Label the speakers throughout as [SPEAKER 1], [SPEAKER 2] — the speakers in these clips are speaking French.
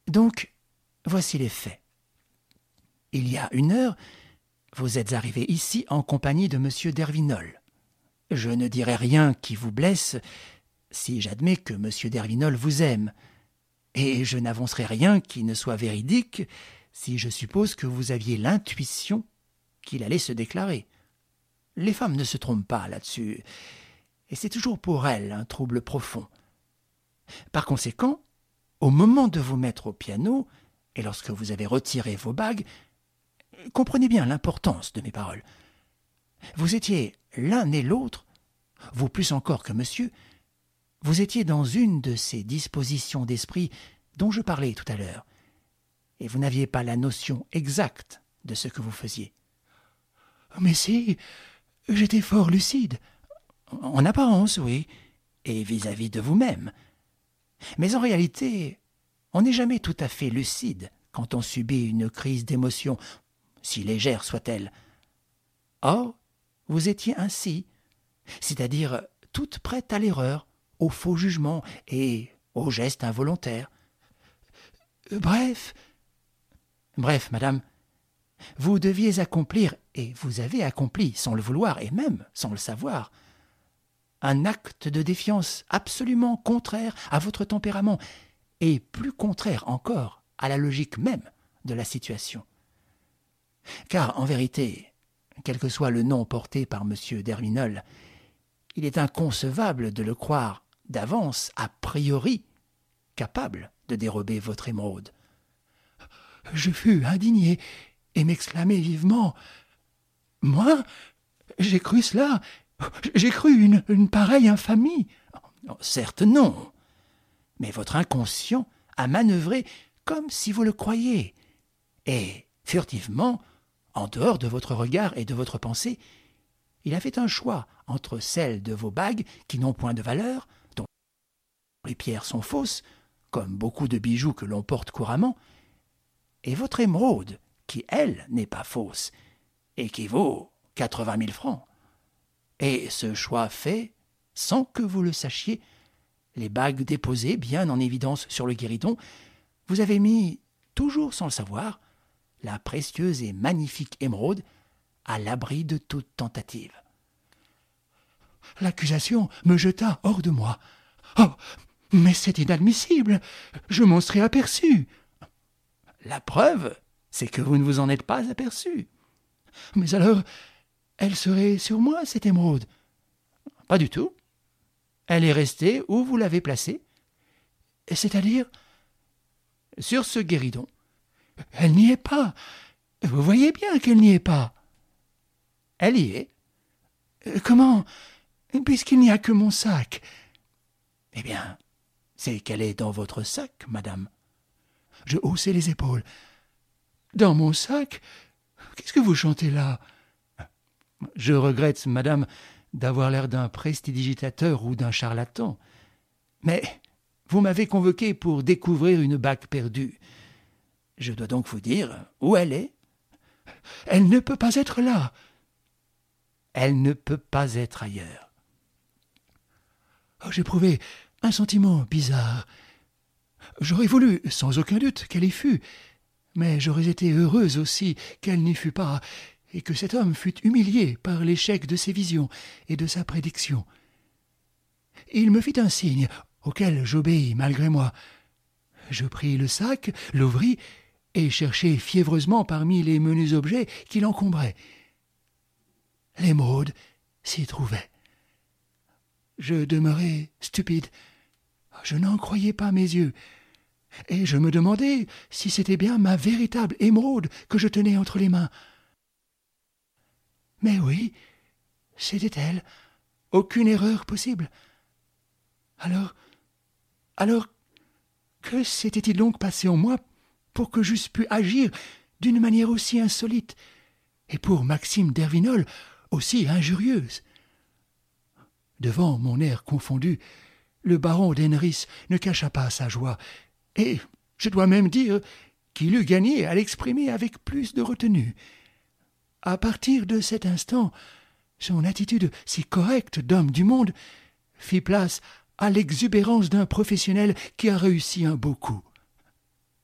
[SPEAKER 1] Donc, voici les faits. Il y a 1 heure, vous êtes arrivé ici en compagnie de M. Dervinol. Je ne dirai rien qui vous blesse si j'admets que M. Dervinol vous aime, et je n'avancerai rien qui ne soit véridique si je suppose que vous aviez l'intuition qu'il allait se déclarer. Les femmes ne se trompent pas là-dessus, et c'est toujours pour elles un trouble profond. Par conséquent, au moment de vous mettre au piano, et lorsque vous avez retiré vos bagues, comprenez bien l'importance de mes paroles. Vous étiez l'un et l'autre, vous plus encore que monsieur, vous étiez dans une de ces dispositions d'esprit dont je parlais tout à l'heure, et vous n'aviez pas la notion exacte de ce que vous faisiez.
[SPEAKER 2] Mais si, j'étais fort lucide.
[SPEAKER 1] En apparence, oui, et vis-à-vis de vous-même. Mais en réalité, on n'est jamais tout à fait lucide quand on subit une crise d'émotion, si légère soit-elle. Or, vous étiez ainsi, c'est-à-dire toute prête à l'erreur, au faux jugement et au geste involontaire.
[SPEAKER 2] Bref,
[SPEAKER 1] madame, vous deviez accomplir, et vous avez accompli sans le vouloir et même sans le savoir, un acte de défiance absolument contraire à votre tempérament et plus contraire encore à la logique même de la situation. Car, en vérité, quel que soit le nom porté par M. Dervinol, il est inconcevable de le croire d'avance, a priori, capable de dérober votre émeraude.
[SPEAKER 2] Je fus indigné et m'exclamai vivement « Moi, j'ai cru cela, j'ai cru une pareille infamie. »
[SPEAKER 1] Certes non, mais votre inconscient a manœuvré comme si vous le croyiez, et, furtivement, en dehors de votre regard et de votre pensée, il a fait un choix entre celles de vos bagues qui n'ont point de valeur, dont les pierres sont fausses, comme beaucoup de bijoux que l'on porte couramment, et votre émeraude, qui, elle, n'est pas fausse, et qui vaut 80 000 francs. Et ce choix fait, sans que vous le sachiez, les bagues déposées bien en évidence sur le guéridon, vous avez mis, toujours sans le savoir, la précieuse et magnifique émeraude à l'abri de toute tentative.
[SPEAKER 2] L'accusation me jeta hors de moi. Oh, mais c'est inadmissible, je m'en serais aperçu.
[SPEAKER 1] La preuve, c'est que vous ne vous en êtes pas aperçu.
[SPEAKER 2] Mais alors, elle serait sur moi, cette émeraude?
[SPEAKER 1] Pas du tout. Elle est restée où vous l'avez placée.
[SPEAKER 2] C'est-à-dire?
[SPEAKER 1] Sur ce guéridon.
[SPEAKER 2] Elle n'y est pas. Vous voyez bien qu'elle n'y est pas.
[SPEAKER 1] Elle y est.
[SPEAKER 2] Comment? Puisqu'il n'y a que mon sac.
[SPEAKER 1] Eh bien, c'est qu'elle est dans votre sac, madame.
[SPEAKER 2] Je haussai les épaules. Dans mon sac? Qu'est-ce que vous chantez là?
[SPEAKER 1] Je regrette, madame, d'avoir l'air d'un prestidigitateur ou d'un charlatan. Mais vous m'avez convoqué pour découvrir une bague perdue. Je dois donc vous dire où elle est.
[SPEAKER 2] Elle ne peut pas être là.
[SPEAKER 1] Elle ne peut pas être ailleurs.
[SPEAKER 2] Oh, j'éprouvais un sentiment bizarre. J'aurais voulu, sans aucun doute, qu'elle y fût, mais j'aurais été heureuse aussi qu'elle n'y fût pas, et que cet homme fût humilié par l'échec de ses visions et de sa prédiction. Il me fit un signe, auquel j'obéis malgré moi. Je pris le sac, l'ouvris, et cherchai fiévreusement parmi les menus objets qui l'encombraient. L'émeraude s'y trouvait. Je demeurai stupide. Je n'en croyais pas mes yeux, et je me demandais si c'était bien ma véritable émeraude que je tenais entre les mains. Mais oui, c'était elle, aucune erreur possible. Alors, que s'était-il donc passé en moi pour que j'eusse pu agir d'une manière aussi insolite, et pour Maxime Dervinol aussi injurieuse? Devant mon air confondu, le baron d'Henris ne cacha pas sa joie, et je dois même dire qu'il eût gagné à l'exprimer avec plus de retenue. À partir de cet instant, son attitude si correcte d'homme du monde fit place à l'exubérance d'un professionnel qui a réussi un beau coup.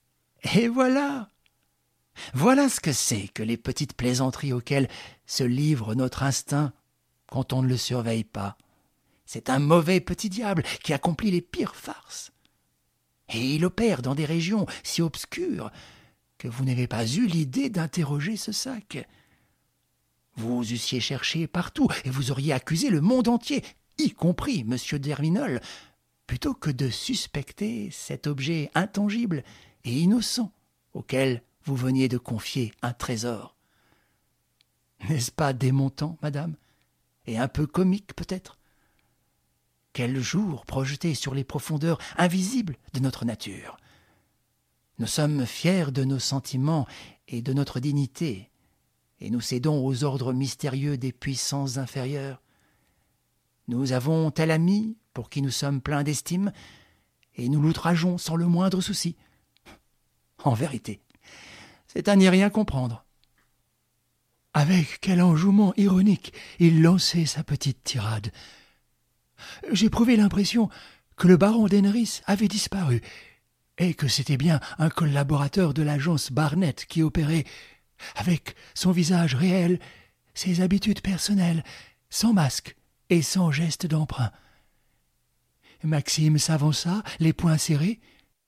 [SPEAKER 1] Et voilà! Voilà ce que c'est que les petites plaisanteries auxquelles se livre notre instinct quand on ne le surveille pas. C'est un mauvais petit diable qui accomplit les pires farces. Et il opère dans des régions si obscures que vous n'avez pas eu l'idée d'interroger ce sac. Vous eussiez cherché partout et vous auriez accusé le monde entier, y compris M. Dervinol, plutôt que de suspecter cet objet intangible et innocent auquel vous veniez de confier un trésor. N'est-ce pas démontant, madame, et un peu comique peut-être? Quel jour projeté sur les profondeurs invisibles de notre nature! Nous sommes fiers de nos sentiments et de notre dignité, et nous cédons aux ordres mystérieux des puissances inférieures. Nous avons tel ami pour qui nous sommes pleins d'estime, et nous l'outrageons sans le moindre souci. En vérité, c'est à n'y rien comprendre.
[SPEAKER 2] Avec quel enjouement ironique il lançait sa petite tirade. J'éprouvais l'impression que le baron d'Henrys avait disparu, et que c'était bien un collaborateur de l'agence Barnett qui opérait, avec son visage réel, ses habitudes personnelles, sans masque et sans geste d'emprunt. Maxime s'avança, les poings serrés.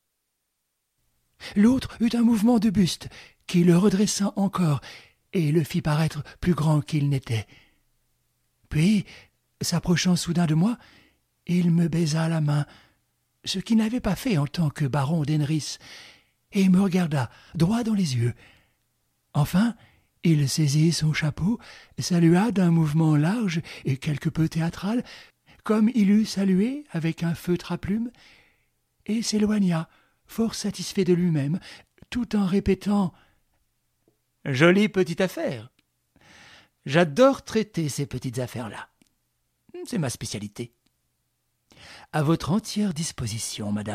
[SPEAKER 2] L'autre eut un mouvement de buste qui le redressa encore et le fit paraître plus grand qu'il n'était. Puis, s'approchant soudain de moi, il me baisa la main, ce qu'il n'avait pas fait en tant que baron d'Henrys, et me regarda droit dans les yeux. Enfin, il saisit son chapeau, salua d'un mouvement large et quelque peu théâtral, comme il eût salué avec un feutre à plumes, et s'éloigna, fort satisfait de lui-même, tout en répétant
[SPEAKER 1] « Jolie petite affaire. J'adore traiter ces petites affaires-là. C'est ma spécialité. À votre entière disposition, madame. »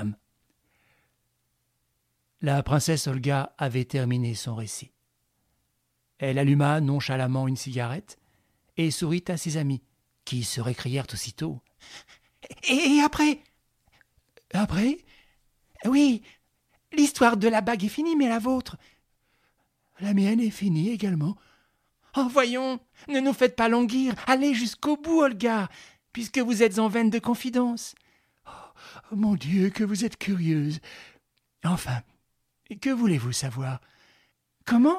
[SPEAKER 1] La princesse Olga avait terminé son récit. Elle alluma nonchalamment une cigarette et sourit à ses amis, qui se récrièrent aussitôt. « Et après ?»«
[SPEAKER 2] Après ?»«
[SPEAKER 3] Oui, l'histoire de la bague est finie, mais la vôtre ?»«
[SPEAKER 2] La mienne est finie également. »«
[SPEAKER 3] Oh, voyons, ne nous faites pas languir, allez jusqu'au bout, Olga, puisque vous êtes en veine de confidence. »«
[SPEAKER 2] Oh, mon Dieu, que vous êtes curieuse. Enfin, que voulez-vous savoir ?»«
[SPEAKER 3] Comment ?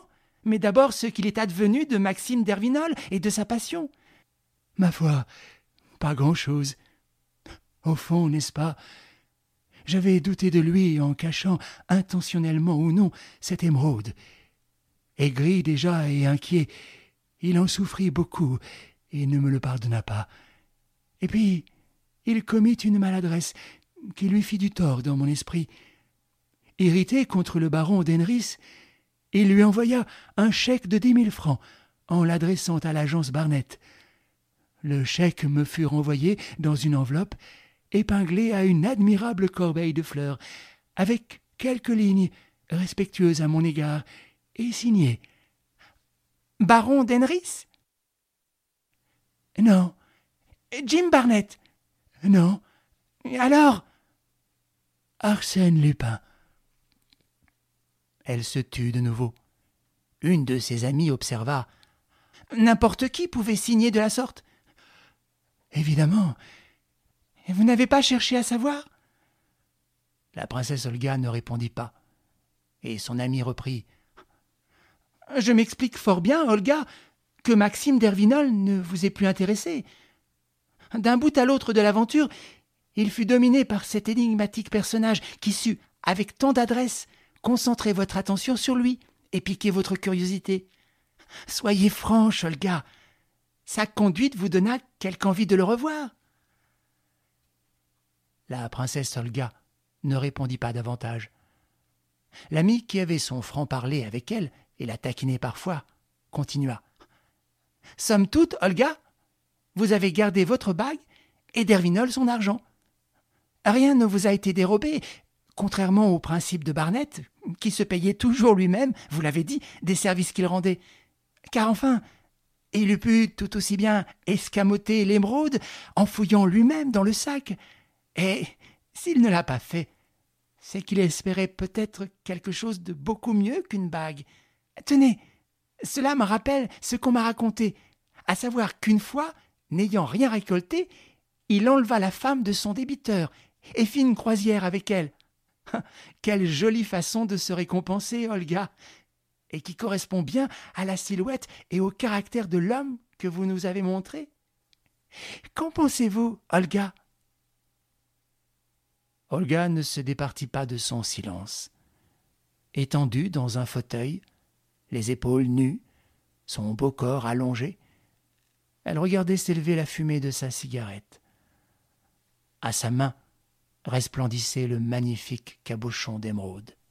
[SPEAKER 3] Mais d'abord ce qu'il est advenu de Maxime Dervinol et de sa passion. »«
[SPEAKER 2] Ma foi, pas grand-chose. Au fond, n'est-ce pas, j'avais douté de lui en cachant, intentionnellement ou non, cette émeraude. Aigri déjà et inquiet, il en souffrit beaucoup et ne me le pardonna pas. Et puis, il commit une maladresse qui lui fit du tort dans mon esprit. Irrité contre le baron d'Henrys, il lui envoya un chèque de 10 000 francs en l'adressant à l'agence Barnett. Le chèque me fut renvoyé dans une enveloppe épinglée à une admirable corbeille de fleurs, avec quelques lignes respectueuses à mon égard et signées
[SPEAKER 3] « Baron d'Henrys ?»«
[SPEAKER 2] Non. »«
[SPEAKER 3] Jim Barnett ?»«
[SPEAKER 2] Non. »«
[SPEAKER 3] Alors ?»«
[SPEAKER 2] Arsène Lupin. »
[SPEAKER 1] Elle se tut de nouveau. Une de ses amies observa.
[SPEAKER 3] « N'importe qui pouvait signer de la sorte ?»«
[SPEAKER 2] Évidemment. »«
[SPEAKER 3] Et vous n'avez pas cherché à savoir ?»
[SPEAKER 1] La princesse Olga ne répondit pas, et son amie reprit.
[SPEAKER 3] « Je m'explique fort bien, Olga, que Maxime Dervinol ne vous ait plus intéressé. D'un bout à l'autre de l'aventure, il fut dominé par cet énigmatique personnage qui sut, avec tant d'adresse, concentrer votre attention sur lui et piquer votre curiosité. Soyez franche, Olga. Sa conduite vous donna quelque envie de le revoir. »
[SPEAKER 1] La princesse Olga ne répondit pas davantage. L'ami qui avait son franc-parler avec elle et la taquinait parfois continua.
[SPEAKER 3] « Somme toute, Olga, vous avez gardé votre bague et Dervinol son argent. Rien ne vous a été dérobé, contrairement au principe de Barnett, qui se payait toujours lui-même, vous l'avez dit, des services qu'il rendait. Car enfin, il eût pu tout aussi bien escamoter l'émeraude en fouillant lui-même dans le sac. Et s'il ne l'a pas fait,
[SPEAKER 1] c'est qu'il espérait peut-être quelque chose de beaucoup mieux qu'une bague. Tenez, cela me rappelle ce qu'on m'a raconté, à savoir qu'une fois, n'ayant rien récolté, il enleva la femme de son débiteur et fit une croisière avec elle. Quelle jolie façon de se récompenser, Olga, et qui correspond bien à la silhouette et au caractère de l'homme que vous nous avez montré. Qu'en pensez-vous, Olga ? Olga ne se départit pas de son silence. Étendue dans un fauteuil, les épaules nues, son beau corps allongé, elle regardait s'élever la fumée de sa cigarette. À sa main resplendissait le magnifique cabochon d'émeraude.